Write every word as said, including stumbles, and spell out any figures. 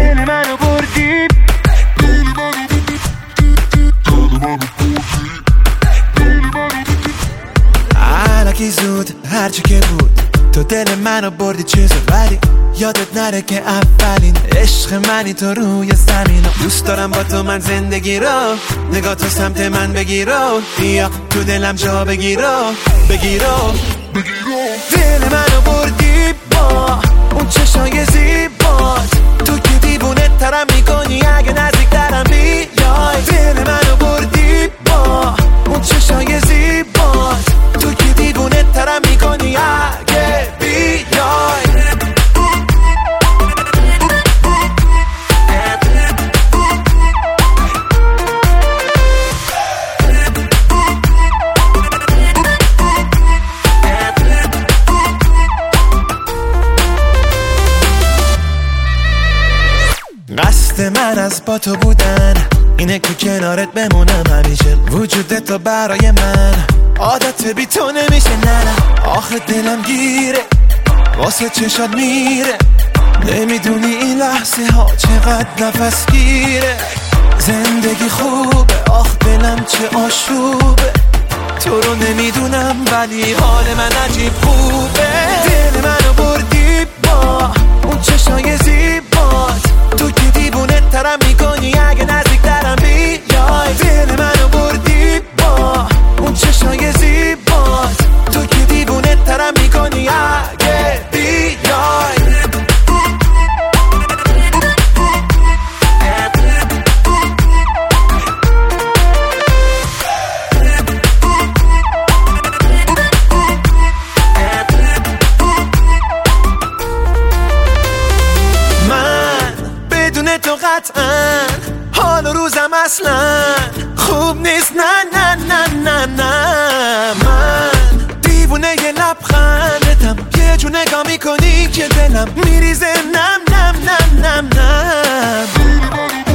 دل منو بردی، الکی زود هرچی که بود تو دل منو بردی چیزو، ولی یادت نره که اولین عشق منی تو روی زمین. دوست دارم با تو من زندگی رو، نگاه تو سمت من بگیرو، بیا تو دلم جا بگیرو بگیرو بگیرو. دل منو بردی با اون چشای زیبات، تو که دیوونه ترم میکنی اگه نزدیک ترم بیای. دل منو بردی با اون چشای زیبات، تو که دیوونه ترم میکنی اگه بیای. قصد من از با تو بودن اینه که کنارت بمونم همیشه. وجود تو برای من عادت بی تو نمیشه. نه نه آخه دلم گیره واسه چشات میره، نمیدونی این لحظه ها چقدر نفس گیره. زندگی خوبه آخ دلم چه آشوبه، تو رو نمیدونم ولی حال من عجیب خوبه. دل منو بردی با اون چشای زیبات، تو که دیوونه ترم میکنی اگه نزدیک ترم بیای. دل منو بردی با اون چشای زیبات، تو که دیوونه ترم میکنی اگه بیای. تو قطعا حال و روزم اصلا خوب نیست. نه نه نه نه نه من دیوونه یه لبخندتم، یه جو نگاه میکنی که دلم میریزه. نم نم نم نم نم